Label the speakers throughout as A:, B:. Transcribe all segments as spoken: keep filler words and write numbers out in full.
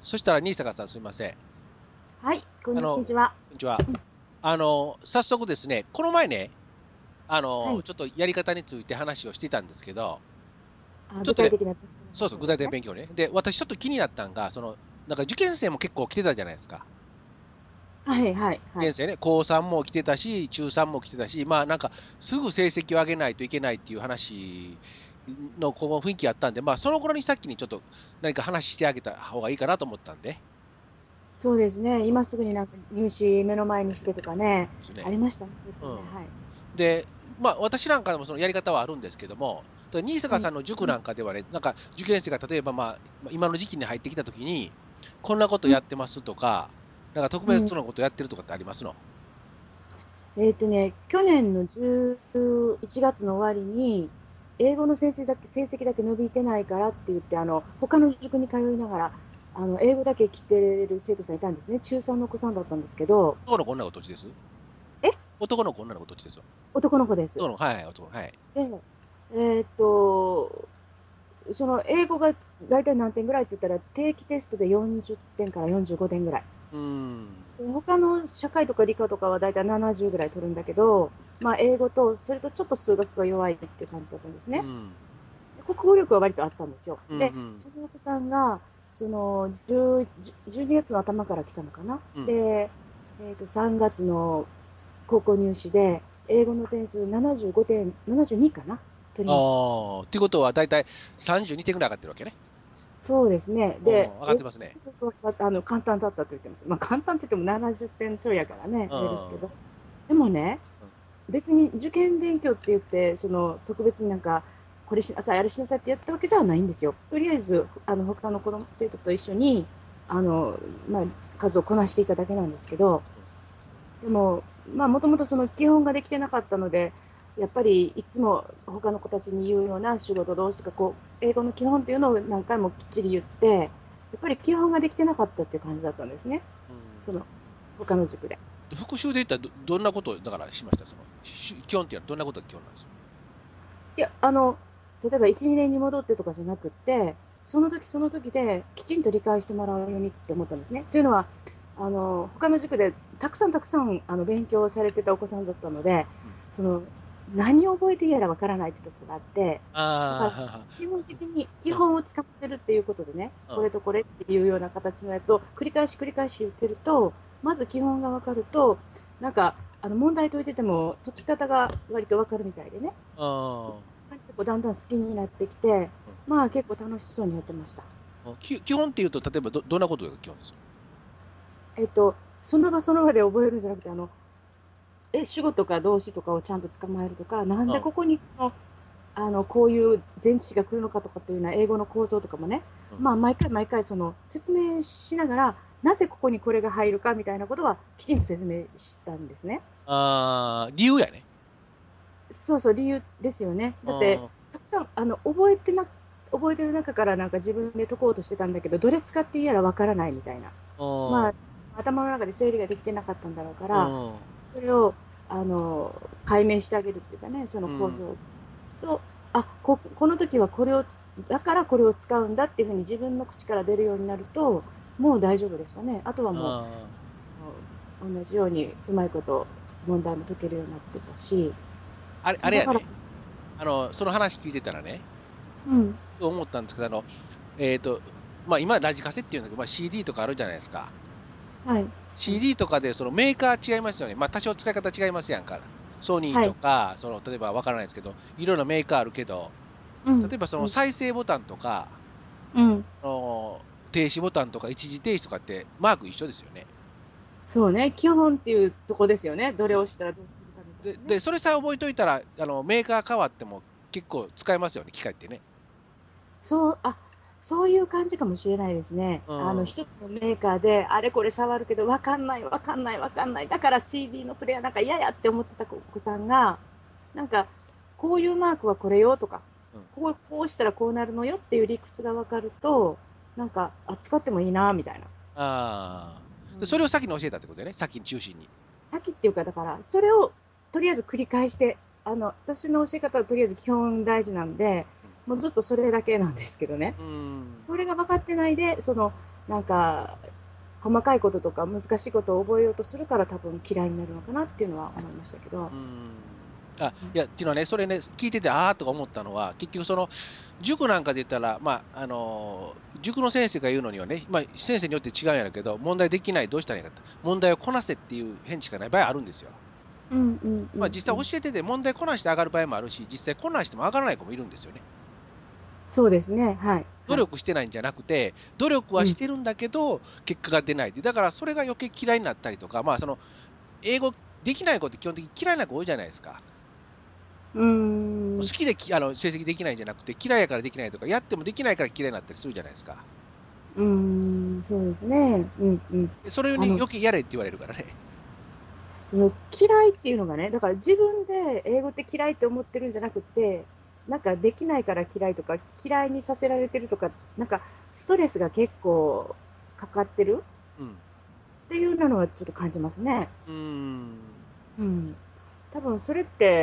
A: そしたら、新坂さん、すみません。
B: はい、こん
A: あの、
B: にちは。
A: こんにちは。あの、早速ですね、この前ね、あの、
B: はい。
A: ちょっとやり方について話をしていたんですけど、
B: あ、
A: ちょっとね、
B: 具体的な勉強の
A: そうそう、具体
B: 方ですね。
A: 的な勉強ね。で、私ちょっと気になったんが、その、なんか受験生も結構来てたじゃないですか。
B: はい、はい、はい。
A: 受験生ね、高さんも来てたし、中さんも来てたし、まあなんか、すぐ成績を上げないといけないっていう話のこの雰囲気あったんで、まあその頃に先にちょっと何か話してあげた方がいいかなと思ったんで、
B: そうですね。
A: うん、
B: 今すぐになんか入試目の前にしてとかね、
A: ですね。
B: ありましたね、最近ね。
A: うん。
B: はい。
A: で、まあ、私なんかでもそのやり方はあるんですけども、ただ新
B: ええ、
A: 坂さんの塾なんかではね、なんか受験生が例えば、まあ、今の時期に入ってきたときに、こんなこと
B: うん、
A: やってますとか、なんか特
B: うん。
A: 別なことやってるとかってありますの？
B: えっとね、去年のじゅういちがつの終わりに、英語の先生だけ、成績だけ伸びてないからって言って、あの、他の塾に通いながら、あの、英語だけ来てる生徒さんいたんですね。中さんのお子さんだったんですけど、
A: 男の子、女の子どっちです？
B: え、
A: 男の子、女の子どっちですわ？
B: 男の子です。
A: 男の子、はいはい、男の子、はい。
B: で、えっと、その英語が大体何点ぐらいって言ったら、定期テストでよんじゅってんからよんじゅうごてんぐらい。
A: うーん、
B: で他の社会とか理科とかは大体ななじゅうぐらい取るんだけど、まあ、英語と、それとちょっと数学が弱いっていう感じだったんですね。
A: うん、
B: で国語力は割とあったんですよ。
A: うん、う
B: で、
A: ん、
B: そのお子さんが、そのじゅう、じゅうにがつの頭から来たのかな。
A: うん。
B: で、えーと、さんがつの高校入試で、英語の点数ななじゅうごてん、ななじゅうにかな取りました。
A: ああ、っていうことは、だいたいさんじゅうにてんぐらい上がってるわけね。
B: そうですね。で、
A: うん、上がっ
B: え、
A: てますね。
B: あの簡単だったと言ってます。まあ、簡単って言ってもななじゅってんちょいやからね、
A: うん、
B: あれですけど。でもね、
A: うん、
B: 別に受験勉強って言って、その特別になんか、これしなさい、あれしなさいってやったわけじゃないんですよ。とりあえず、あの他の子供生徒と一緒にあの、まあ、数をこなしていただけなんですけど、
A: うん、
B: でも、まあ、もともとその基本ができてなかったので、やっぱりいつも他の子たちに言うような仕事どうしとか、こう、英語の基本っていうのを何回もきっちり言って、やっぱり基本ができてなかったっていう感じだったんですね。
A: うん。
B: その、他の塾で。
A: 復習で言ったらど、どんなことをだからしました？その、し基本っていうのはどんなことが基本なんですか？
B: いや、あの、例えばいち、にねんに戻ってとかじゃなくって、その時その時できちんと理解してもらうようにって思ったんですね。というのは、あの、他の塾でたくさんたくさんあの勉強されてたお子さんだったので、
A: うん。
B: その、何を覚えていいやらわからないってところがあって、だから、
A: あ
B: 基本的に基
A: あ、
B: 本をつかませるっていうことでね、
A: うん、うん。
B: これとこれっていうような形のやつを繰り返し繰り返し言ってると、まず基本がわかると、なんか、あの問題解いてても解き方が割とわかるみたいでね。
A: あ
B: 感じでこうだんだん好きになってきて、
A: あ、うん。
B: まあ結構楽しそうにやってました。
A: あき基本っていうと、例えばど、どんなことが基本ですか？
B: えっと、その場その場で覚えるんじゃなくて、あの、え、主語とか動詞とかをちゃんと捕まえるとか、なん
A: うん、
B: でここにこの、あの、こういう前置詞が来るのかとかっていうような英語の構造とかもね、
A: うん。
B: まあ毎回毎回その説明しながら、なぜここにこれが入るかみたいなことはきちんと説明したんですね。
A: ああ、理由やね。
B: そうそう、理由ですよね。
A: う
B: だって、
A: ん、
B: たくさん、あの、覚えてな、覚えてる中からなんか自分で解こうとしてたんだけど、どれ使っていいやらわからないみたいな。
A: うん、
B: まあ、頭の中で整理ができてなかったんだろうか
A: う
B: ら、
A: ん、
B: それを、あの、解明してあげるっていうかね、その
A: うん。
B: 構造と、あ、こ、この時はこれをつ、だからこれを使うんだっていうふうに自分の口から出るようになると、もう大丈夫でしたね。あとはもう、
A: あ
B: あの同じようにうまいこと問題も解けるようになってたし、
A: あ、あれ、あれ
B: だから、
A: やね。あの、その話聞いてたらね、
B: うん、
A: と思ったんですけど、あの、えっと、まあ今、ラジカセっていうんだけど、まあ、シーディー とかあるじゃないですか。
B: はい、はい、
A: シーディー とかでそのメーカー違いますよね。まあ多少使い方違いますやんか。ソニー
B: はい、
A: とか、その例えばわからないですけど、いろんなメーカーあるけど、
B: うん、
A: 例えばそ
B: うん、
A: の再生ボタンとか、
B: うん、
A: あの停止ボタンとか一時停止とかってマーク一緒ですよね。
B: そうね、基本っていうとこですよね。どれ
A: そうそ
B: をしたらどうするかみた
A: う。で、
B: いなね。
A: でそれさえ覚えといたら、あのメーカー変わっても結構使えますよね、機械ってね。
B: そう、あ、そういう感じかもしれないですね。
A: う
B: あの、
A: ん。
B: 一つのメーカーで、あれこれ触るけど、わかんない、わかんない、わかんない。だから シーディー のプレイヤーなんか嫌やって思ってたお子さんが、なんか、こういうマークはこれよとか、
A: うん。
B: こう、こうしたらこうなるのよっていう理屈がわかると、なんか、あ、使ってもいいな、みたいな。
A: ああ。で、それを
B: うん。
A: 先に教えたってことだよね、先に中心に。
B: 先っていうか、だから、それをとりあえず繰り返して、あの、私の教え方はとりあえず基本大事なんで、
A: うん。
B: もうずっとそれだけなんですけどね。
A: うん。
B: それが分かってないで、その、 なんか細かいこととか難しいことを覚えようとするから多分嫌いになるのかなっていうのは思いましたけど。
A: うん。あ、いや、っていうのはね、それね、聞いてて、ああとか思ったのは、結局、その塾なんかで言ったら、まああの塾の先生が言うのにはね、まあ、先生によって違うんやろうけど、問題できない、どうしたらいいかって、問題をこなせっていう返事しかない場合あるんですよ。
B: うんうんう
A: まあ、
B: んうん。
A: 実際教えてて、問題こなして上がる場合もあるし、実際こなしても上がらない子もいるんですよね。
B: そうですね。はい。
A: 努
B: はい。
A: 力してないんじゃなくて、努力
B: うん。
A: はしてるんだけど、結果が出ないって、だからそれが余計嫌いになったりとか、まあ、その英語できない子って基本的に嫌いな子多いじゃないですか。
B: うーん。
A: 好きできあの成績できないんじゃなくて、嫌いやからできないとか、やってもできないから嫌いになったりするじゃないですか。
B: うーん。そうですね。うんうん。
A: でそれに
B: あの、
A: 余計やれって言われるからね。
B: その嫌いっていうのがね、だから自分で英語って嫌いって思ってるんじゃなくて、なんかできないから嫌いとか、嫌いにさせられてるとか、なんかストレスが結構かかってる
A: うん。
B: っていうのはちょっと感じますね。
A: うーん。
B: うん。多分それって、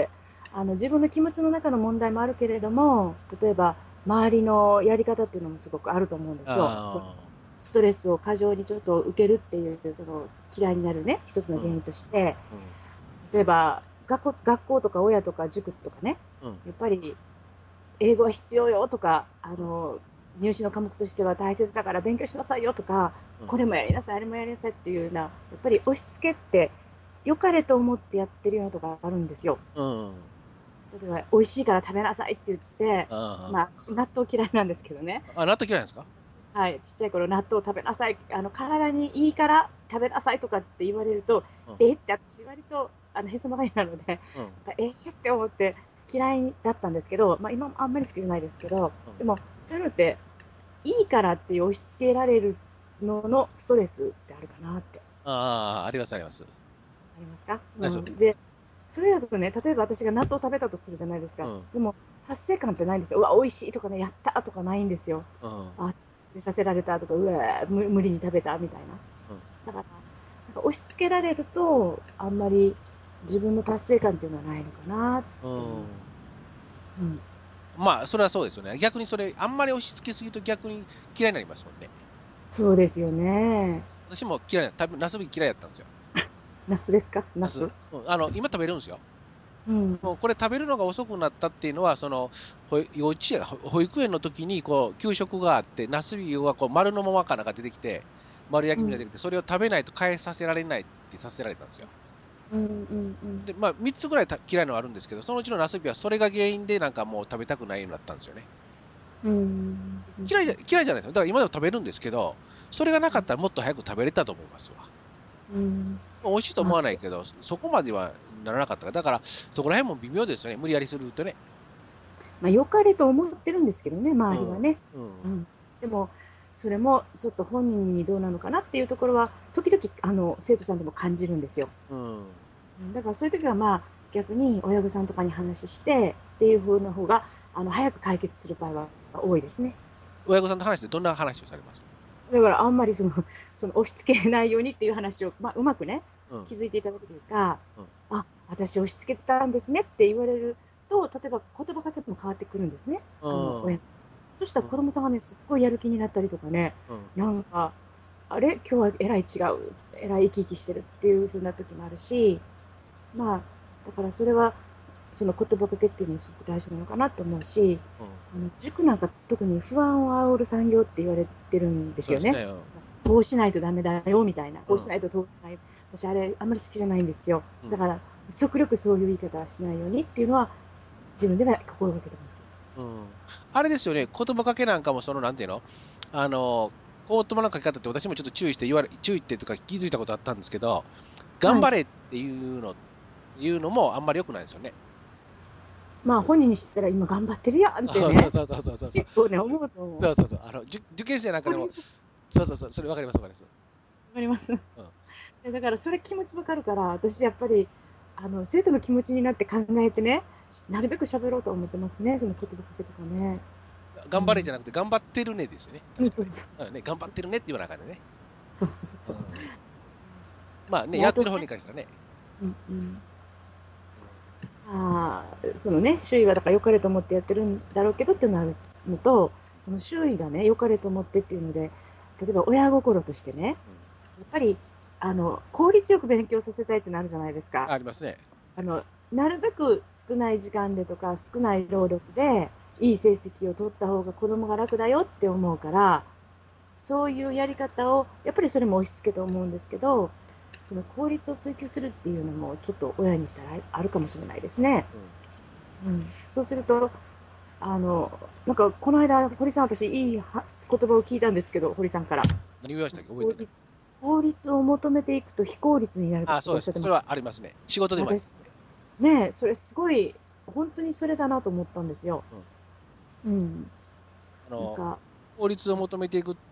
B: あの自分の気持ちの中の問題もあるけれども、例えば周りのやり方っていうのもすごくあると思うんですよ。その
A: あ
B: ストレスを過剰にちょっと受けるっていう、その嫌いになるね、一つの
A: あ、うん。
B: 原因として、
A: うん。
B: 例えば学校、学校とか親とか塾とかね、
A: うん。
B: やっぱり英語は必要よとか、あ
A: うん。
B: の入試の科目としては大切だから勉強しなさいよとか、
A: うん。
B: これもやりなさい、あれもやりなさいっていうような、やっぱり押し付けって良かれと思ってやってるようなとこあるんですよ。
A: うん。
B: 例えば美味しいから食べなさいって言って、
A: あ
B: まあ、納豆嫌いなんですけどね、
A: あ。あ、納豆嫌いなんですか？
B: はい、ちっちゃい頃納豆食べなさい、あの体にいいから食べなさいとかって言われると、
A: うん。
B: えって私割とあのへそ曲がりなので、
A: うん。
B: えって思って嫌いだったんですけど、まあ、今もあんまり好きじゃないですけど、
A: うん。
B: でもそういうのっていいからって押し付けられるののストレスってあるかなって
A: ああ、ありますあります。
B: ありますか、う
A: ないですよ。
B: ん、で、それだとね、例えば私が納豆を食べたとするじゃないですか。
A: うん。
B: でも、達成感ってないんですよ。うわ、美味しいとかね、やったとかないんですよ。
A: うん。
B: あ、させられたとか、うわ、無無理に食べたみたいな。
A: うん。
B: だから、なんか押し付けられると、あんまり自分の達成感っていうのはないのかなって
A: う
B: 思います。
A: ん。
B: うん。
A: まあ、それはそうですよね。逆にそれ、あんまり押し付けすぎると逆に嫌いになりますもんね。
B: そうですよね。
A: 私も嫌いな、多分ナスビ嫌いだったんですよ。
B: ナスですか、ナ
A: ナス。
B: ス。
A: うん、あの、今食べるんですよ。
B: うん。
A: もうこれ食べるのが遅くなったっていうのは、その、保幼稚園、ほ保育園の時に、こう、給食があって、ナスビはこう丸のままかなんか出てきて、丸焼
B: うん。
A: きみたいに出てきて、それを食べないと変えさせられないってさせられたんですよ。
B: うん。うん。うん。
A: で、まあ、みっつぐらいた嫌いなのはあるんですけど、そのうちのナスビはそれが原因で、なんかもう食べたくないようになったんですよね。
B: うん。うん。
A: 嫌いじゃ、嫌いじゃないですよ。だから今でも食べるんですけど、それがなかったらもっと早く食べれたと思いますわ。
B: うん。
A: 美味しいと思
B: まあ、
A: わないけど、そこまではならなかったから、だから、そこら辺も微妙ですよね。無理やりするとね。
B: まあ、良かれと思ってるんですけどね、
A: うん。
B: 周りはね。
A: うん。
B: うん、でも、それもちょっと本人にどうなのかなっていうところは、時々あの生徒さんでも感じるんですよ。
A: うん。
B: だからそういう時は、まあ、逆に親御さんとかに話してっていう風な方があの早く解決する場合は多いですね。
A: 親御さんと話してどんな話をされます？
B: だからあんまりそのその押し付けないようにっていう話を、まあ、うまくね
A: うん。
B: 気づいていただくというか、
A: うん。
B: あ、私押し付けてたんですねって言われると、例えば言葉かけも変わってくるんですね。
A: う
B: あの親
A: ん。
B: そしたら子供さんがね、すっごいやる気になったりとかね、
A: うん。
B: なんか、あれ、今日はえらい違う、えらい生き生きしてるっていう風な時もあるし、まあ、だからそれは、その言葉かけっていうのもすごく大事なのかなと思うし、
A: うん。
B: あの塾なんか特に不安を煽る産業って言われてるんですよね。
A: そうですね。うん。
B: こうしないとダメだよみたいな、こうし
A: うん。
B: ないと通らない。私、あれ、あんまり好きじゃないんですよ。
A: うん。
B: だから、極力そういう言い方はしないようにっていうのは、自分では心がけてます。
A: うん。あれですよね。言葉かけなんかも、その、なんていうのあの、言葉のかけ方って私もちょっと注意して言われ、注意ってとか気づいたことあったんですけど、頑
B: はい。
A: 張れっていうの、いうのもあんまり良くないですよね。
B: まあ、本人に知ったら今頑張ってるやんって
A: あ、そう
B: ね、
A: そうそうそうそうそう。
B: 結構ね、思うと思う。
A: そうそうそう。あの、受受験生なんかでも、
B: これさ、
A: そうそうそう、それわかりますわかります。
B: わかります。
A: うん。
B: だからそれ気持ちわかるから、私やっぱり、あの、生徒の気持ちになって考えてね、なるべく喋ろうと思ってますね、その言葉かけとかね。うん。
A: 頑張れじゃなくて、頑張ってるねですよね。
B: うん、
A: 確かね。
B: そうそう。
A: うんね、頑張ってるねっていう中でね。
B: そうそうそう。
A: うん。まあね、
B: で、あとね、
A: やってる方に関してはね。
B: うんうん。
A: うん。
B: ああ、そのね、周囲はだから良かれと思ってやってるんだろうけどっていうのあるのと、その周囲がね、良かれと思ってっていうので、 例えば親心としてね、やっぱりあの効率よく勉強させたいってなるじゃないですか。
A: ありますね。
B: あのなるべく少ない時間でとか少ない労力でいい成績を取った方が子供が楽だよって思うから、そういうやり方をやっぱりそれも押し付けと思うんですけど、その効率を追求するっていうのもちょっと親にしたらあるかもしれないですね。
A: うん。
B: うん、そうするとあのなんかこの間堀さん、私いいは言葉を聞いたんですけど、堀さんから
A: 何言いましたっけ覚えてない。
B: 効率効率を求めていくと非効率になると
A: あ、
B: か
A: そうですね。それ
B: おっしゃってました。
A: はありますね。仕事でもありま
B: 私
A: すね。
B: ね、それすごい本当にそれだなと思ったんですよ。
A: うん。
B: うん、
A: あの、
B: なんか、
A: 効率を求めていくって、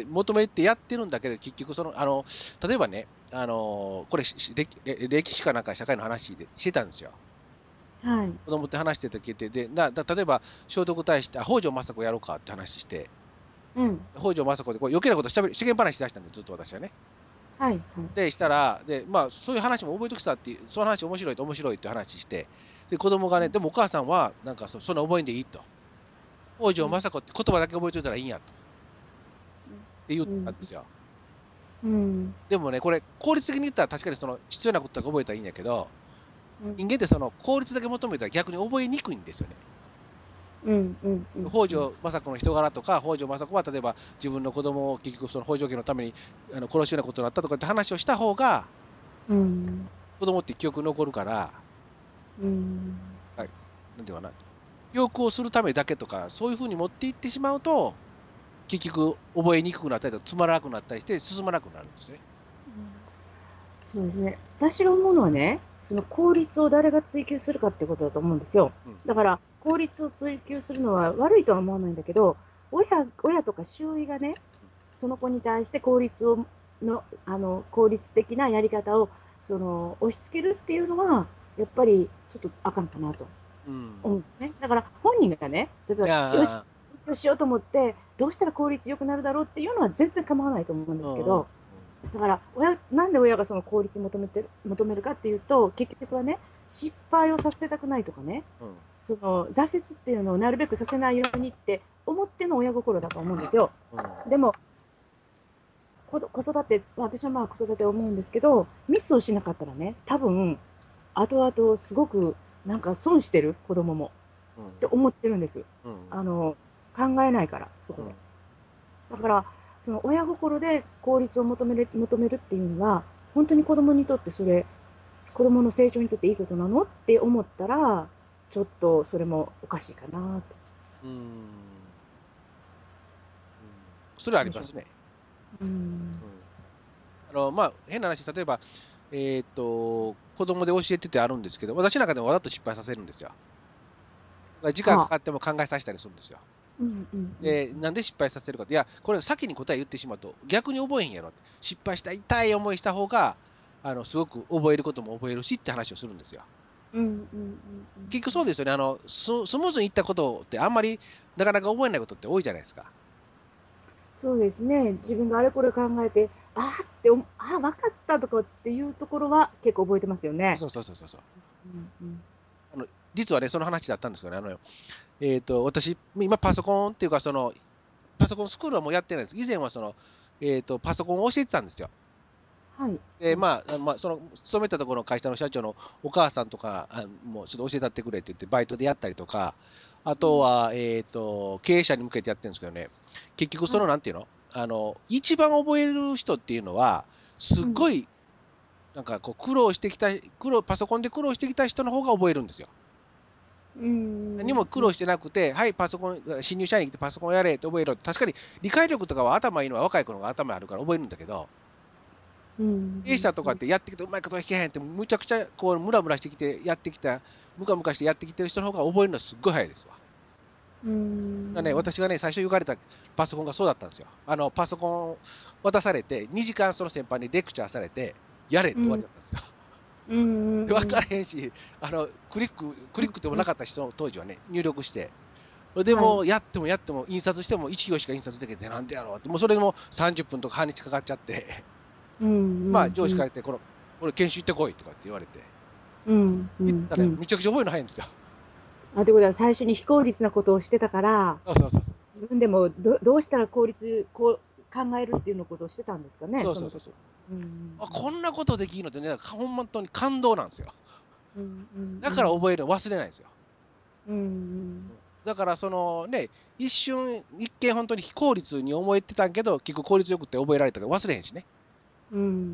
A: 求めてやってるんだけど、結局その、あの、例えばね、あの、これ、し歴歴歴史かなんか社会の話でしてたんですよ。
B: はい、
A: 子供って話してた時で、でなだ例えば、聖徳太子って、あ北条政子やろうかって話して、
B: うん、
A: 北条政子でこう余計なことしゃべり、世間話しだしたんで、ずっと私はね。
B: はい、はい、
A: で、したら、で、まあ、そういう話も覚えとくさっていう、その話面白いと面白いって話して、で、子供がね、でもお母さんは、なんかそ、そんな覚えんでいいと。北条
B: うん、
A: 政子って言葉だけ覚えといたらいいんやと。って言っ
B: うん、
A: たんですよ。
B: うん、
A: でもね、これ、効率的に言ったら確かにその必要なことだけ覚えたらいいんやけど、
B: うん、
A: 人間ってその効率だけ求めたら逆に覚えにくいんですよね。
B: うん、うん、うん、
A: 北条政子の人柄とか、北条政子は例えば自分の子供を結局その北条家のためにあの殺すようなことになったとかって話をした方が、
B: うん、
A: 子供って記憶に残るから、
B: うん、
A: はい、なんていうかな、記憶をするためだけとか、そういうふうに持っていってしまうと、結局覚えにくくなったりとか、つまらなくなったりして進まなくなるんですね。
B: そうですね。私が思うのはね、その効率を誰が追求するかってことだと思うんですよ。
A: うん。
B: だから、効率を追求するのは悪いとは思わないんだけど、親親とか周囲がね、その子に対して効率をのあの効率的なやり方をその押し付けるっていうのは、やっぱりちょっとあかんかなと
A: うん。
B: 思うんですね。だから本人がね、例えば、よし、
A: あ
B: 勉強しようと思って、どうしたら効率よくなるだろうっていうのは全然構わないと思うんで
A: あ、うんうん。
B: すけど、だから親、なんで親がその効率を求めて求めるかっていうと、結局はね、失敗をさせたくないとかね、
A: うん。
B: その挫折っていうのをなるべくさせないようにって思っての親心だと思うんですよ。
A: うん。
B: でも、子子育て、私はまあ子育てを思うんですけど、ミスをしなかったらね、多分後々すごくなんか損してる子供も
A: うん。
B: って思ってるんです。
A: うん。
B: あの考えないから、そこで。
A: うん。
B: だから、その親心で効率を求める求めるっていうのは、本当に子供にとってそれ、子供の成長にとっていいことなのって思ったら、ちょっとそれもおかしいかなと。
A: うん。それはあ
B: どうでしょ
A: りますね。
B: う。うん。
A: うん。あの、まあ、変な話、例えば、えっと、子供で教えててあるんですけど、私なんかでもわざと失敗させるんですよ。時間か
B: はあ。
A: かっても考えさせたりするんですよ。
B: うんうん
A: で、なんで失敗させるかって、いや、これ先に答え言ってしまうと、逆に覚えへんやろって。失敗した痛い思いした方が、あの、すごく覚えることも覚えるしって話をするんですよ。
B: うん。うんうんうん
A: 結局そうですよね。あの、ススムーズにいったことってあんまりなかなか覚えないことって多いじゃないですか。
B: そうですね。自分があれこれ考えて、あーって思、あー、分かったとかっていうところは結構覚えてますよね。
A: そうそうそうそうそう。
B: うんうん
A: あの、実はね、その話だったんですけどね、あの、えっと、私、今パソコンっていうか、その、パソコンスクールはもうやってないです。以前はその、えっと、パソコンを教えてたんですよ。
B: はい。
A: で、
B: はい。
A: まあ、まあ、その、勤めたところの会社の社長のお母さんとか、あもうちょっと教えたってくれって言って、バイトでやったりとか、あ
B: うん。
A: とは、えっと、経営者に向けてやってるんですけどね、結局その、
B: はい。
A: なんていうのあの、一番覚える人っていうのは、す
B: うん。
A: っごい、なんかこう、苦労してきた、苦労、パソコンで苦労してきた人の方が覚えるんですよ。
B: うん。
A: 何も苦労してなくて、はい、パソコン、新入社員に来てパソコンやれって覚えろって、確かに理解力とかは頭いいのは若い子の方が頭あるから覚えるんだけど、
B: うん。
A: 経営者とかってやってきてうまいこと弾けへんって、むちゃくちゃこうムラムラしてきて、やってきた、ムカムカしてやってきてる人の方が覚えるのはすっごい早いですわ。
B: うん。
A: ね、私がね、最初言われたパソコンがそうだったんですよ。あの、パソコンを渡されて、にじかんその先輩にレクチャーされて、やれって終わり
B: うん。
A: だったんですよ。
B: うん。
A: で分から
B: うん。
A: へんし、あの、クリック、ク
B: うん。
A: リックでも
B: うん。
A: なかった人、当時はね、入力して、で
B: はい。
A: も、やってもやっても、印刷してもいち行しか印刷できて、なんでやろうって、もうそれでもさんじゅっぷんとか半日かかっちゃって、
B: うん。
A: まあ、
B: うん。うん。
A: 上司から言って、この、俺、研修行ってこいとかって言われて、
B: うん。う
A: 行ったら、
B: ん。
A: むちゃくちゃ覚えるの早いんですよ。
B: あ、ということは、最初に非効率なことをしてたから、
A: そうそうそうそう。
B: 自分でもどどうしたら効率、こう、 考えるっていうのことをしてたんですかね。
A: そうそうそうそう。
B: うん、
A: あ、こんなことできるのってね、本当に感動なんですよ。
B: うん、
A: だから覚えるの忘れないんですよ。
B: うん、うん、
A: だからそのね、一瞬、一見本当に非効率に思えてたんけど、結構効率よくって覚えられたから忘れへんしね。
B: うん、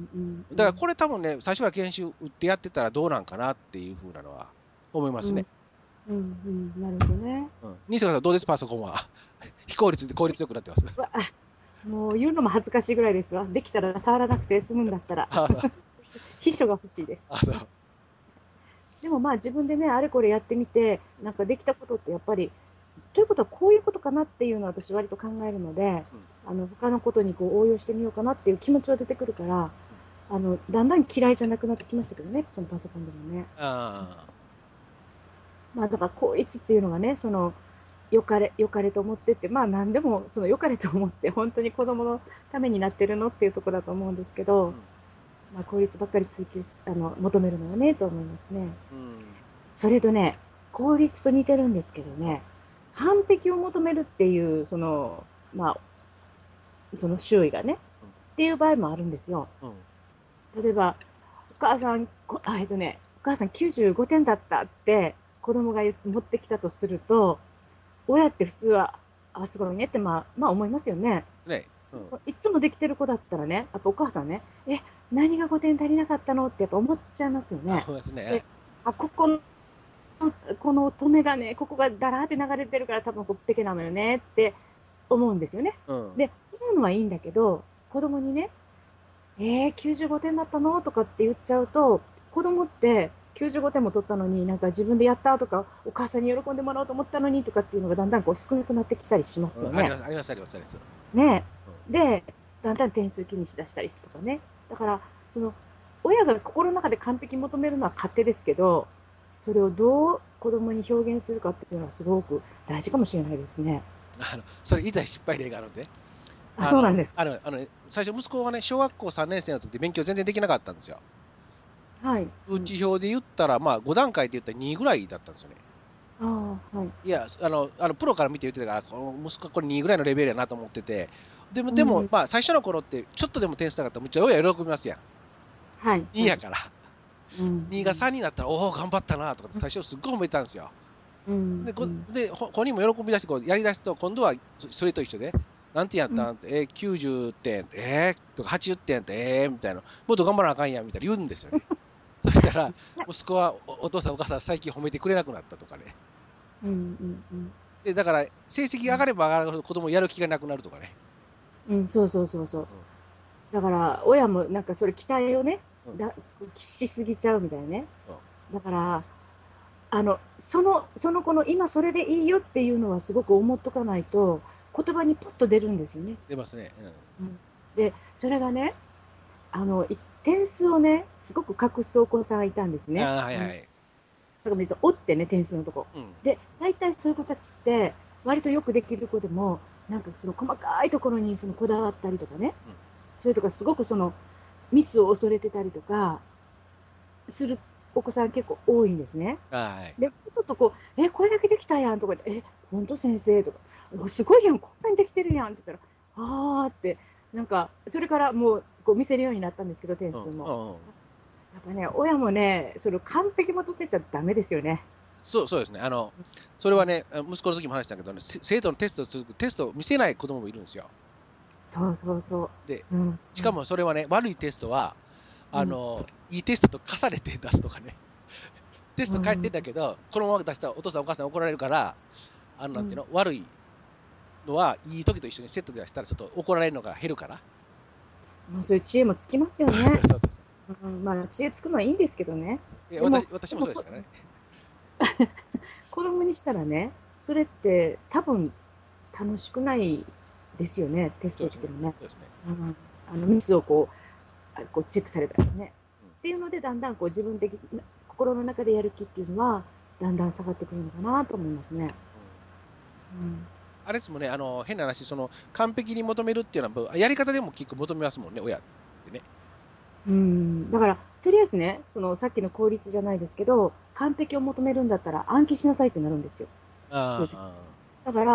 B: うん、
A: だからこれ多分ね、最初から研修打ってやってたらどうなんかなっていうふうなのは思いますね。
B: うん、うん、なるほどね。
A: うん。西川さんどうですパソコンは。非効率で効率よくなってます。
B: わあ、もう言うのも恥ずかしいぐらいですわ。できたら触らなくて済むんだったら。
A: ああ、
B: 秘書が欲しいです。
A: あそう。
B: でもまあ自分でね、あれこれやってみて、なんかできたことってやっぱり、ということはこういうことかなっていうのは私割と考えるので、
A: うん。
B: あの他のことにこう応用してみようかなっていう気持ちは出てくるから、あのだんだん嫌いじゃなくなってきましたけどね、そのパソコンでもね。
A: あ
B: まあだから効率っていうのがね、その良かれ良かれと思ってって、まあ何でもその良かれと思って本当に子供のためになってるのっていうところだと思うんですけ
A: あ、う
B: ど、
A: ん。
B: まあ効率ばっかり追求しあの求めるのはねと思いますね。
A: うん。
B: それとね、効率と似てるんですけどね、完璧を求めるっていう、その、まあ、その周囲がね、
A: うん。
B: っていう場合もあるんですよ。
A: うん。
B: 例えば、お母さん、こあ、えっとね、お母さんきゅうじゅうごてんだったって子供が言って持ってきたとすると、親って普通は、あ、すごいねって、まあ、まあ思いますよね。
A: ね。うん。
B: いつもできてる子だったらね、やっぱお母さんね、え、何がごてん足りなかったのってやっぱ思っちゃいますよ
A: あ、
B: ね。
A: そうですね。
B: で、あ、ここのこの止めがね、ここがだらーって流れてるから多分こっぺけなのよねって思うんですよね。
A: うん。
B: で、思うのはいいんだけど、子供にね、えー、きゅうじゅうごてんだったのとかって言っちゃうと、子供ってきゅうじゅうごてんも取ったのに、なんか自分でやったとか、お母さんに喜んでもらおうと思ったのにとかっていうのがだんだんこう少なくなってきたりします
A: うん。あり
B: よね。
A: ます、あります、あります、あります。
B: ね
A: うん。
B: で、だんだん点数気にしだしたりとかね。だから、その、親が心の中で完璧求めるのは勝手ですけど、それをどう子供に表現するかっていうのはすごく大事かもしれないですね。
A: あの、それ言いたい失敗例があるんで。
B: あ、
A: あの、
B: そうなんですか。
A: あの、あのね、最初息子がね、小学校さんねん生の時で勉強全然できなかったんですよ。
B: はい。うん。
A: 通知表で言ったら、まあご段階で言ったらにぐらいだったんですよね。
B: ああ、はい。
A: いや、あの、あのプロから見て言ってたから、この息子はこれにぐらいのレベルやなと思ってて、でも、でも、
B: うん。
A: まあ最初の頃って、ちょっとでも点数高かったら、むっちゃ親喜びますやん。
B: はい。
A: に
B: はい。
A: やから。
B: うん。
A: にがさんになったら、おお、頑張ったなとかって最初すっごい褒めてたんですよ。
B: うん。
A: で、こ
B: うん。
A: でほ本人も喜び出してこうやりだすと、今度はそそれと一緒で、何点やっ
B: うん。
A: たんって、えー、きゅうじゅってんって、えー、とかはちじゅってんって、えー、みたいな、もっと頑張らなあかんやんみたいな言うんですよね。そしたら、
B: ね
A: 息子はおお父さん、お母さん、最近褒めてくれなくなったとかね。
B: うん。うん。うん。
A: で、だから、成績が上がれば上がるほど子供やる気がなくなるとかね。
B: うん、そうそうそうそう。
A: うん。
B: だから、親もなんかそれ期待をね、
A: うん。
B: だしすぎちゃうみたいなね。
A: うん。
B: だから、あの、その、その子の今それでいいよっていうのはすごく思っとかないと、言葉にポッと出るんですよね。
A: 出ますね。うん。
B: うん、で、それがね、あの、い点数をね、すごく隠すお子さんがいたんですね。
A: ああ、はい
B: あの、
A: はい。
B: だから見ると、折ってね、点数のとこ。
A: うん。
B: で、大体そういう子たちって、割とよくできる子でも、なんかその細かいところにそのこだわったりとかね、
A: うん。
B: それとかすごくそのミスを恐れてたりとかするお子さん結構多いんですね。
A: はい。
B: で、ちょっとこう、え、これだけできたやんとか言って、え、本当先生とか、おすごいやん、こんなにできてるやんって言ったら、あーって、なんか、それからもうこう見せるようになったんですけど、点
A: うん。
B: 数も。
A: うん。うん。
B: やっぱね、親もね、その完璧求めちゃダメですよね。
A: そう、そうですね。あの、それはね、あ息子の時も話したけどね、せ生徒のテストを続く、テストを見せない子供もいるんですよ。
B: そうそうそ
A: で、
B: う。うん、
A: しかもそれはね、悪いテストは、
B: うん、
A: あの、いいテストと重ねて出すとかね。テスト返って
B: うん、
A: んだけど、このまま出したらお父さんお母さん怒られるから、あの、
B: うん。
A: なんていうの、悪いのはいい時と一緒にセットで出したらちょっと怒られるのが減るから。
B: まあ、そういう知恵もつきますよ
A: そう
B: ね。
A: そうそうそう。
B: うん、まあ、知恵つくのはいいんですけどね。
A: いや、
B: でも、
A: 私、私
B: でもこ
A: もそうですからね。
B: 子供にしたらね、それって多分楽しくないですよね、テス
A: そうですね。
B: トっていうのね。
A: そうですね。
B: うん、あのミスをこうあこうチェックされたりね。
A: うん。
B: っていうので、だんだんこう自分的な心の中でやる気っていうのは、だんだん下がってくるのかなと思いますね。
A: うん。
B: うん、
A: あれですもんね、あの、変な話、その、完璧に求めるっていうのは、やり方でも結構求めますもんね、親ってね。
B: うん、だから、とりあえずね、そのさっきの効率じゃないですけど、完璧を求めるんだったら暗記しなさいってなるんですよ、正直。
A: ああ、
B: だから、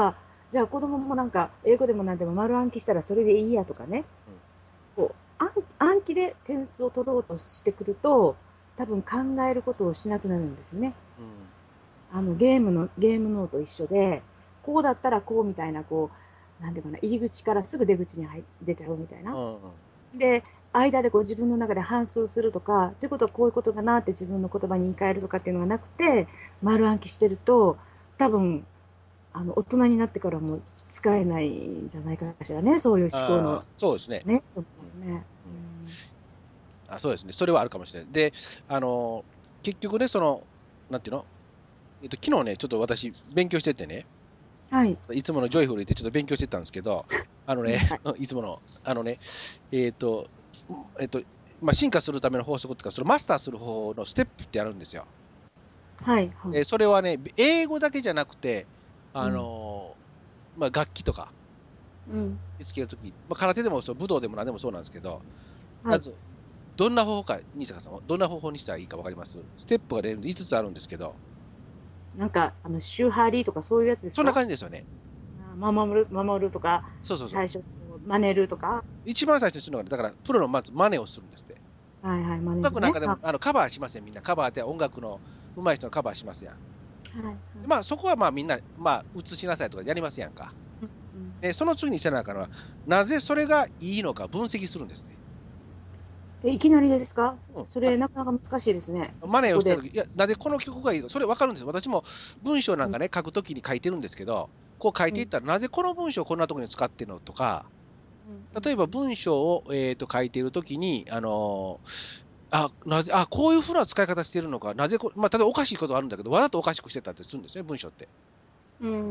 B: じゃあ子供もなんか英語でもなんでも丸暗記したらそれでいいやとかね、こう暗暗記で点数を取ろうとしてくると、多分考えることをしなくなるんですよね。
A: うん。
B: あのゲームのゲーム脳と一緒で、こうだったらこうみたいな、こうなんていうかな、入り口からすぐ出口に入出ちゃうみたいな。
A: うん。うん。
B: で、間でこう自分の中で反芻するとか、ということはこういうことだなって自分の言葉に言い換えるとかっていうのがなくて、丸暗記してると、多分あの大人になってからも使えないんじゃないかしらね、そういう思考の
A: ああ、そうですね。
B: ね、と思い
A: うん。
B: ますね。
A: うん。
B: うん、
A: あ、そうですね。それはあるかもしれない。で、あの、結局ね、その、なんていうの、えっと、昨日ね、ちょっと私、勉強しててね、
B: はい、
A: いつものジョイフルでちょっと勉強してたんですけど、あのね、
B: すみません。
A: いつもの、あのね、えっと、えっと、まあ、進化するための法則とか、そのマスターする方法のステップってあるんですよ。
B: はい、はい。
A: で、それはね、英語だけじゃなくて、あ
B: うん、
A: の、まあ、楽器とか
B: うん、
A: 見つけるとき、まあ、空手でもそう、武道でも何でもそうなんですけど、
B: はい。
A: まず、どんな方法か、新坂さんは、どんな方法にしたらいいか分かります？ステップが出るんでいつつあるんですけど、
B: なんか、あの、周波リとかそういうやつです
A: そんな
B: か？
A: 感じですよね。
B: あ、守る、守るとか、
A: そうそうそう。
B: 最初、真似るとか、
A: 一番最初にするのがね、だから、プロのまず真似をするんですって。
B: はいはい、真
A: 音
B: 似るね。は
A: 楽なんかでもあのカバーしません、みんな。カバーって音楽の上手い人のカバーしますやん。
B: い、はい、はい。
A: でまあ、そこはまあみんな、まあ、映しなさいとかやりますやんか。
B: うん、
A: で、その次にせなあかんのは、なぜそれがいいのか分析するんですね。
B: え、いきなりですか？
A: うん。あ、
B: それ、なかなか難しいですね。
A: マネ
B: そこで。
A: ーをしたとき、いや、なぜこの曲がいいのそれ分かるんですよ。私も文章な
B: うん、
A: んかね、書くときに書いてるんですけど、こう書い
B: うん、
A: ていったら、なぜこの文章をこんなところに使ってるのとか、
B: うん、
A: 例えば文章を、えー、と書いているときに、あのーあ、なぜ、あ、こういうふうな使い方してるのか、なぜこ、まあ、例えばおかしいことあるんだけど、わざとおかしくしてたってするんですね、文章って。
B: うん、うん、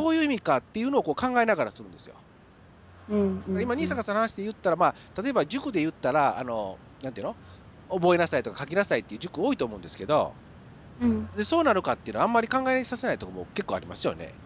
A: そういう意味かっていうのをこう考えながらするんですよ。
B: うん、うん、うん、
A: 今、新坂さんの話で言ったら、まあ、例えば塾で言ったら、あの、なんていうの覚えなさいとか書きなさいっていう塾多いと思うんですけど、
B: うん。
A: で、そうなるかっていうのはあんまり考えさせないところも結構ありますよね。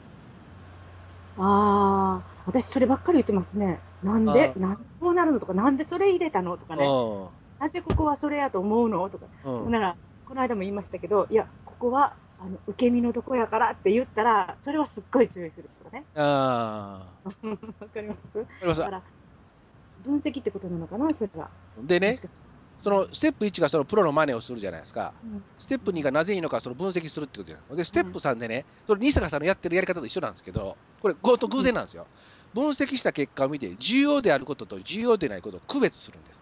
B: ああ、私そればっかり言ってますね。なんで、
A: あ
B: なんでこうなるのとか、なんでそれ入れたのとかね。
A: あ、
B: なぜここはそれやと思うのとか。
A: うん、うん。
B: なら、この間も言いましたけど、いや、ここはあの受け身のとこやからって言ったら、それはすっごい注意するとかね。
A: ああ、
B: わかります
A: わかります。
B: だから、分析ってことなのかな、それは。
A: でね、
B: もしかする
A: そのステップいちがそのプロのマネをするじゃないですか。
B: と。うん。
A: ステップにがなぜいいのかその分析するってことじゃないですか。で、ステッ
B: うん。はい。
A: プさんでね、それ、新坂さんのやってるやり方と一緒なんですけど、これ、ごと偶
B: うん。
A: 然なんですよ。分析した結果を見て、重要であることと重要でないことを区別するんですって。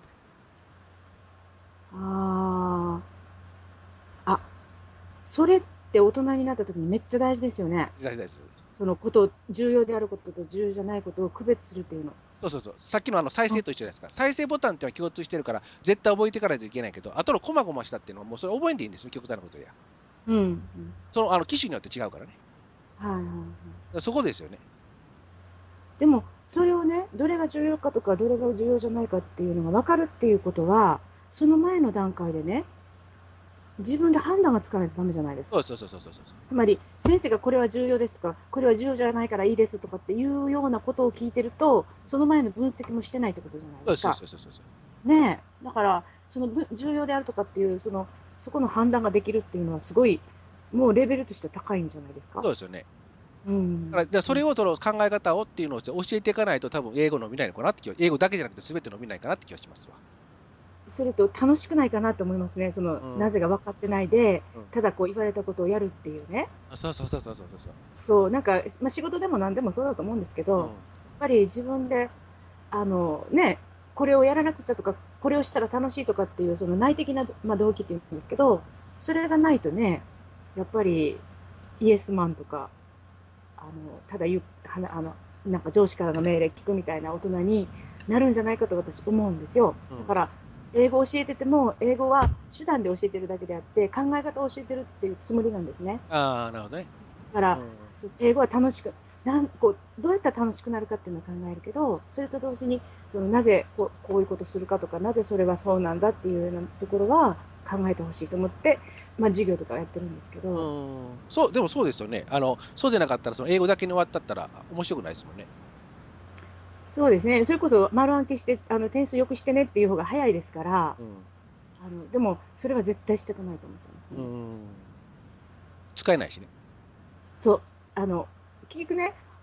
B: ああ。あ、それって大人になった時にめっちゃ大事ですよね。
A: 大事です。
B: そのこと、重要であることと重要じゃないことを区別するっていうの。
A: そうそうそう。さっきのあの再生と一緒じゃないですか。再生ボタンっていうのは共通してるから、絶対覚えていかないといけないけど、後の細々したっていうのはもうそれ覚えんでいいんですよ、極端なことや。
B: うん。うん。
A: そのあの機種によって違うからね。
B: はいはいはい。
A: そこですよね。
B: でも、それをね、どれが重要かとか、どれが重要じゃないかっていうのが分かるっていうことは、その前の段階でね、自分で判断がつかないとダメじゃないですか。
A: そうそうそうそうそうそう。
B: つまり、先生がこれは重要ですとか、これは重要じゃないからいいですとかっていうようなことを聞いてると、その前の分析もしてないってことじゃない
A: そうです
B: ですか。
A: そうですそうです。
B: ねえ。だから、そのぶ重要であるとかっていう、その、そこの判断ができるっていうのは、すごい、もうレベルとしては高いんじゃないですか。
A: そうですよね。
B: うん。
A: だから、じゃあ
B: うん。
A: それをその考え方をっていうのを教えていかないと、多分英語伸びないのかなって気は、英語だけじゃなくて、すべて伸びないかなって気がしますわ。
B: それと楽しくないかなと思いますね。その、
A: うん。
B: なぜが分かってないで、
A: うん。
B: ただこう言われたことをやるっていうね。
A: そうそうそうそうそうそう。
B: そう、なんか、まあ、仕事でも何でもそうだと思うんですけど、やっ
A: うん。
B: ぱり自分で、あのね、これをやらなくちゃとか、これをしたら楽しいとかっていう、その内的な、まあ、動機っていうんですけど、それがないとね、やっぱりイエスマンとか、あのただ言うはなあのなんか上司からの命令聞くみたいな大人になるんじゃないかと私思うんですよ。
A: うん。
B: だから英語を教えてても英語は手段で教えてるだけであって考え方を教えてるっていうつもりなんですね。
A: ああ、なるほどね。
B: だから
A: うん。
B: そう英語は楽しくなんこうどうやったら楽しくなるかっていうのを考えるけど、それと同時にそのなぜこうこういうことするかとかなぜそれがそうなんだっていうようなところは考えてほしいと思って、まあ、授業とかやってるんですけ
A: う
B: ど。
A: ん。そう、でもそうですよね。あの、そうでなかったら、その英語だけに終わったったら面白くないですもんね。
B: そうですね、それこそ丸暗記してあの点数よくしてねっていう方が早いですから、
A: うん。
B: あのでもそれは絶対したくないと思ってます
A: う
B: ね。
A: ん。使えないしね。
B: そう、あの結局ね、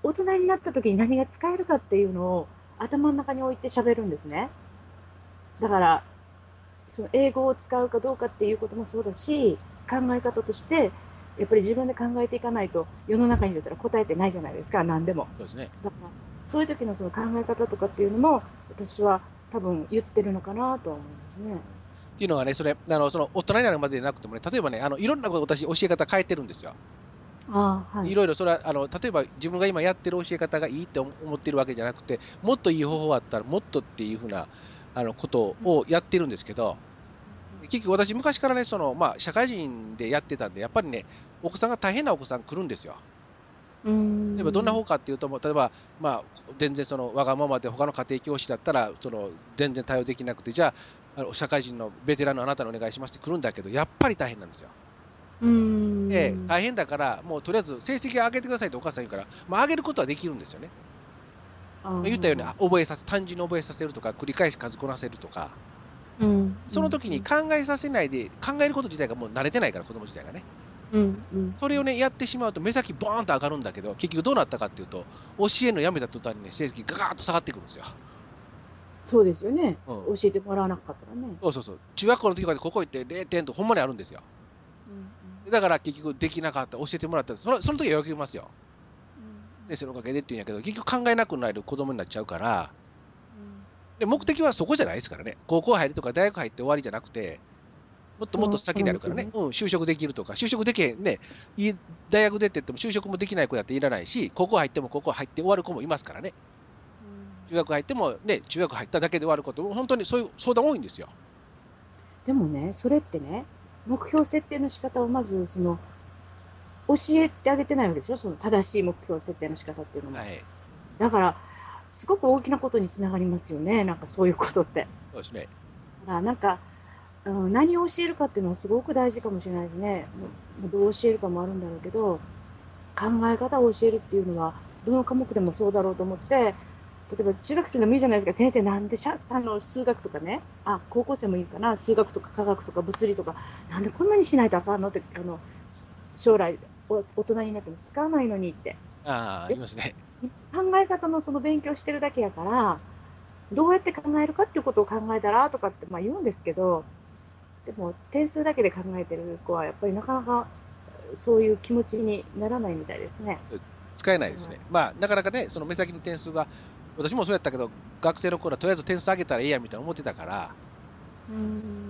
B: 大人になった時に何が使えるかっていうのを頭の中に置いて喋るんですね。だからその英語を使うかどうかっていうこともそうだし、考え方としてやっぱり自分で考えていかないと世の中に出たら答えてないじゃないですか、何でも。
A: そうですね。
B: だからそういう時のその考え方とかっていうのも私は多分言ってるのかなとは思いますね。
A: っていうのがね、それ、あのその大人になるまででなくてもね、例えばね、あのいろんなこと私、教え方変えてるんですよ。
B: ああ、はい。
A: いろいろそれはあの、例えば自分が今やってる教え方がいいって思ってるわけじゃなくて、もっといい方法あったら、もっとっていうふうなあのことをやってるんですけど、結局私、昔からね、そのまあ、社会人でやってたんで、やっぱりね、お子さんが大変なお子さん来るんですよ。
B: うー
A: 例えばどんな
B: ん。
A: 方かっていうと、もう例えば、まあ、全然そのわがままで他の家庭教師だったら、その全然対応できなくて、じゃあ、あの社会人のベテランのあなたにお願いしますって来るんだけど、やっぱり大変なんですよ。
B: うー
A: で、
B: ん。
A: 大変だから、もうとりあえず成績を上げてくださいってお母さん言うから、まあ、上げることはできるんですよね。
B: あ
A: まあ、言ったように、
B: あ、
A: あ覚えさせ、単純に覚えさせるとか、繰り返し数こなせるとか、
B: うん、う
A: その
B: ん、うん、
A: 時に考えさせないで、考えること自体がもう慣れてないから、子供自体がね。
B: うん、うん。
A: それをね、やってしまうと、目先ボーンと上がるんだけど、結局どうなったかっていうと、教えるのやめた途端にね、成績がガーッと下がってくるんですよ。
B: そうですよね。
A: うん。
B: 教えてもらわなかったらね。
A: そうそうそう。中学校の時までここ行ってれいてんとほんまにあるんですよ。
B: うん、
A: だから結局できなかった、教えてもらった、そのその時は喜びますよ。
B: うん、
A: 先生のおかげでって言うんやけど、結局考えなくなる子供になっちゃうから、
B: うん、
A: で目的はそこじゃないですからね。高校入るとか大学入って終わりじゃなくて、もっともっと
B: そう
A: 先になるからね。
B: なんですよね。
A: うん、就職できるとか、就職できへんね、いい大学出てっても就職もできない子だっていらないし、高校入っても高校入って終わる子もいますからね。
B: うん、
A: 中学入ってもね、中学入っただけで終わること、本当にそういう相談多いんですよ。
B: でもね、それってね、目標設定の仕方をまずその教えてあげてないわけでしょ、その正しい目標設定の仕方っていうのも。
A: はい。
B: だから、すごく大きなことにつながりますよね、なんかそういうことって。
A: そうですね。
B: だからなんか、うん、何を教えるかっていうのはすごく大事かもしれないですね。
A: うん。
B: もうどう教えるかもあるんだろうけど、考え方を教えるっていうのは、どの科目でもそうだろうと思って、例えば中学生でもいいじゃないですか、先生、なんでシャさんの数学とかね、あ、高校生もいいかな、数学とか科学とか物理とか、なんでこんなにしないとあかんのって、あの将来お大人になっても使わないのにって。
A: ああ、言いますね。
B: 考え方のその勉強してるだけやから、どうやって考えるかっていうことを考えたらとかってまあ言うんですけど、でも点数だけで考えてる子はやっぱりなかなかそういう気持ちにならないみたいですね。
A: 使えないですね。まあ、なかなかね、その目先の点数が、私もそうやったけど、学生の頃はとりあえず点数上げたらええやみたいな思ってたから、
B: うん、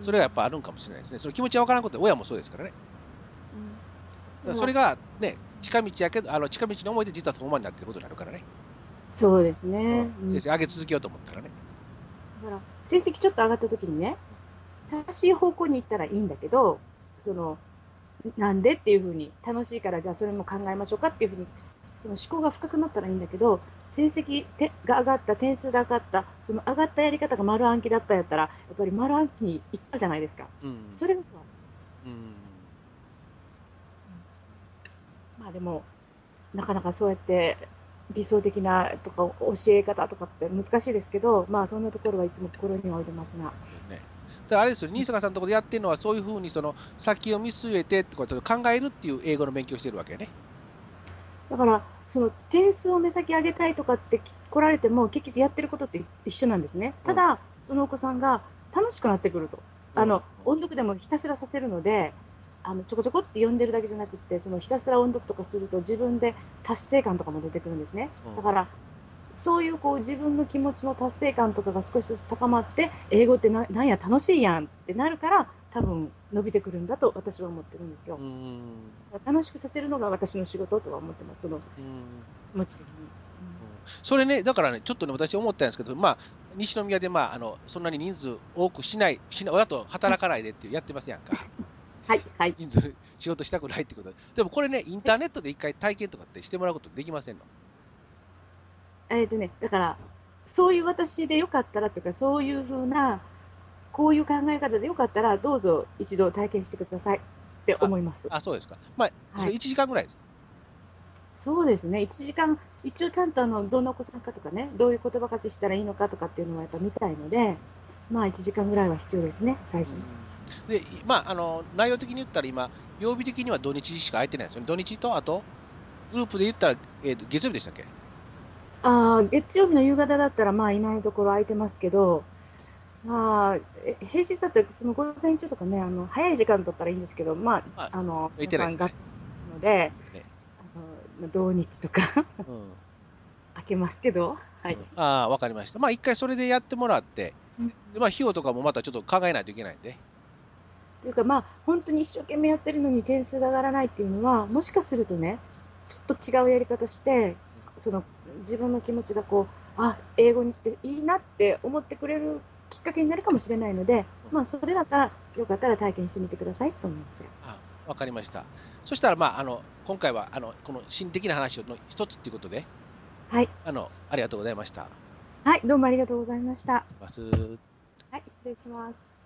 A: それはやっぱあるんかもしれないですね。その気持ちは分からんことで、親もそうですからね。だか
B: うん、だから
A: らそれがね、近道やけど、あの近道の思いで実は遠回りになってることになるからね。
B: そうです
A: うん。
B: ね、うん、
A: 先生、上げ続けようと思ったらね。
B: だから成績ちょっと上がった時にね、正しい方向に行ったらいいんだけど、そのなんでっていうふうに、楽しいからじゃあそれも考えましょうかっていうふうに、その思考が深くなったらいいんだけど、成績が上がった、点数が上がった、その上がったやり方が丸暗記だったやったら、やっぱり丸暗記に行ったじゃないですか。
A: うん。
B: それが、
A: うん。
B: まあでも、なかなかそうやって理想的なとか教え方とかって難しいですけど、まあそんなところはいつも心には置いてますが。
A: そうですね。だからあれですよ、新坂さんのところでやってるのは、そういうふうにその先を見据えてってことを考えるっていう英語の勉強をしてるわけね。
B: だから、その点数を目先上げたいとかって来られても、結局やってることって一緒なんですね。
A: うん。
B: ただ、そのお子さんが楽しくなってくると。
A: うん。
B: あの音読でもひたすらさせるので、あのちょこちょこって読んでるだけじゃなくて、そのひたすら音読とかすると、自分で達成感とかも出てくるんですね。
A: うん。
B: だから、そういうこう自分の気持ちの達成感とかが少しずつ高まって、英語ってななんや、楽しいやんってなるから、多分伸びてくるんだと私は思ってるんですよ。
A: うん。
B: 楽しくさせるのが私の仕事とは思ってます、その
A: うん。
B: 気持ち的に。
A: うん、それね、だからね、ちょっとね、私思ったんですけど、まあ、西宮で、まあ、あのそんなに人数多くしない、しない親と働かないでってやってますやんか。
B: はい、はい。
A: 人数、仕事したくないってことで。でもこれね、インターネットで一回体験とかってしてもらうことできませんの？
B: えっ、とね、だから、そういう私でよかったらとか、そういうふうな、こういう考え方でよかったら、どうぞ一度体験してくださいって
A: あ、
B: 思います。
A: あ、そうですか。まあ、それ
B: はい。
A: いちじかんぐらいです。
B: そうですね、いちじかん、一応ちゃんとあのどんなお子さんかとかね、どういう言葉かけしたらいいのかとかっていうのはやっぱ見たいので、まあいちじかんぐらいは必要ですね、最初に。
A: うん。で、いまあ、あの、内容的に言ったら今、曜日的には土日しか空いてないですよね。土日と、あと、グループで言ったら、えーと、月曜日でしたっけ？
B: ああ、月曜日の夕方だったら、まあ今のところ空いてますけど、まあ、え平日だったらその午前中とかね、あの早い時間だったらいいんですけど、まあ、
A: あ、
B: あの
A: 向い
B: 皆さん学
A: てないですね。
B: 校なので、
A: ね。
B: あのまあ同日とか
A: うん。
B: 開けますけど、はい。
A: うん、ああ、わかりました。まあ、一回それでやってもらって、
B: うん、
A: でまあ、費用とかもまたちょっと考えないといけないんで。
B: というか、まあ、本当に一生懸命やってるのに点数が上がらないっていうのは、もしかするとね、ちょっと違うやり方して、
A: うん、
B: その自分の気持ちがこう、あ、英語にっていいなって思ってくれるきっかけになるかもしれないので、
A: うん、
B: まあ、それだったら、よかったら体験してみてくださいと思いますよ。
A: あ、わかりました。そしたら、まあ、あの、今回は、あの、この心的な話の一つっていうことで、
B: はい。
A: あの、ありがとうございました。
B: はい、どうもありがとうございました。
A: ます。
B: はい、失礼します。